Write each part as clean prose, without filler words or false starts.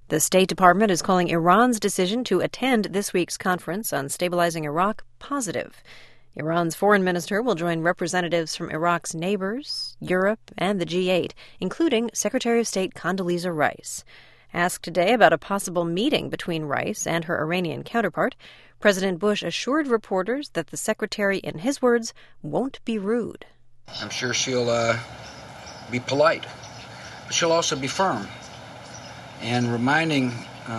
The State Department is calling Iran's decision to attend this week's conference on stabilizing Iraq positive. Iran's foreign minister will join representatives from Iraq's neighbors, Europe, and the G8, including Secretary of State Condoleezza Rice. Asked today about a possible meeting between Rice and her Iranian counterpart, President Bush assured reporters that the secretary, in his words, won't be rude. I'm sure she'll be polite, but she'll also be firm. And reminding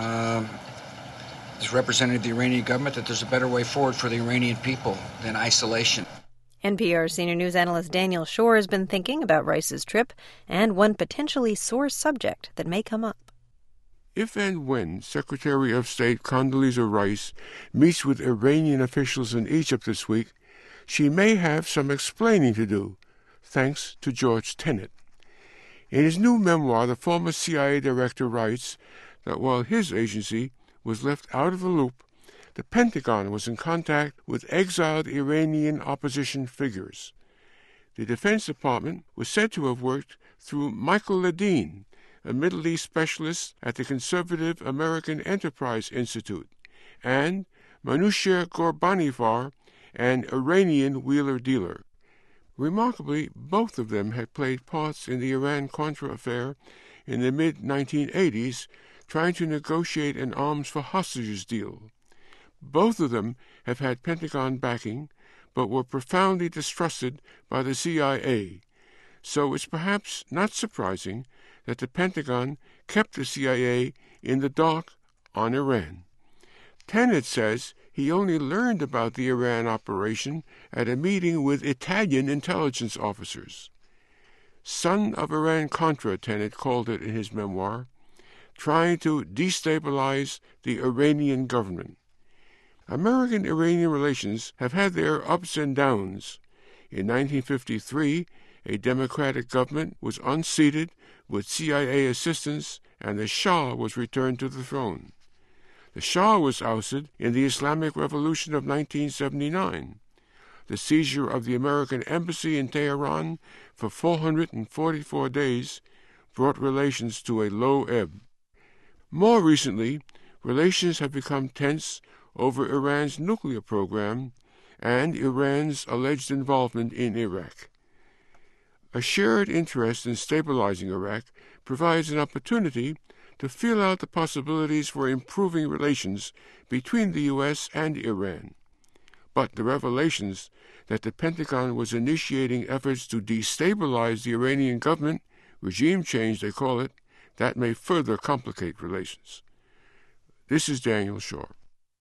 this representative of the Iranian government that there's a better way forward for the Iranian people than isolation. NPR senior news analyst Daniel Schorr has been thinking about Rice's trip and one potentially sore subject that may come up. If and when Secretary of State Condoleezza Rice meets with Iranian officials in Egypt this week, she may have some explaining to do, thanks to George Tenet. In his new memoir, the former CIA director writes that while his agency was left out of the loop, the Pentagon was in contact with exiled Iranian opposition figures. The Defense Department was said to have worked through Michael Ledeen, a Middle East specialist at the conservative American Enterprise Institute, and Manouchehr Ghorbanifar, an Iranian wheeler-dealer. Remarkably, both of them had played parts in the Iran-Contra affair in the mid-1980s, trying to negotiate an arms for hostages deal. Both of them have had Pentagon backing, but were profoundly distrusted by the CIA. So it's perhaps not surprising that the Pentagon kept the CIA in the dark on Iran. Tenet says he only learned about the Iran operation at a meeting with Italian intelligence officers. Son of Iran-Contra, Tenet called it in his memoir, trying to destabilize the Iranian government. American-Iranian relations have had their ups and downs. In 1953, a democratic government was unseated with CIA assistance, and the Shah was returned to the throne. The Shah was ousted in the Islamic Revolution of 1979. The seizure of the American embassy in Tehran for 444 days brought relations to a low ebb. More recently, relations have become tense over Iran's nuclear program and Iran's alleged involvement in Iraq. A shared interest in stabilizing Iraq provides an opportunity to feel out the possibilities for improving relations between the U.S. and Iran. But the revelations that the Pentagon was initiating efforts to destabilize the Iranian government, regime change they call it, that may further complicate relations. This is Daniel Schorr.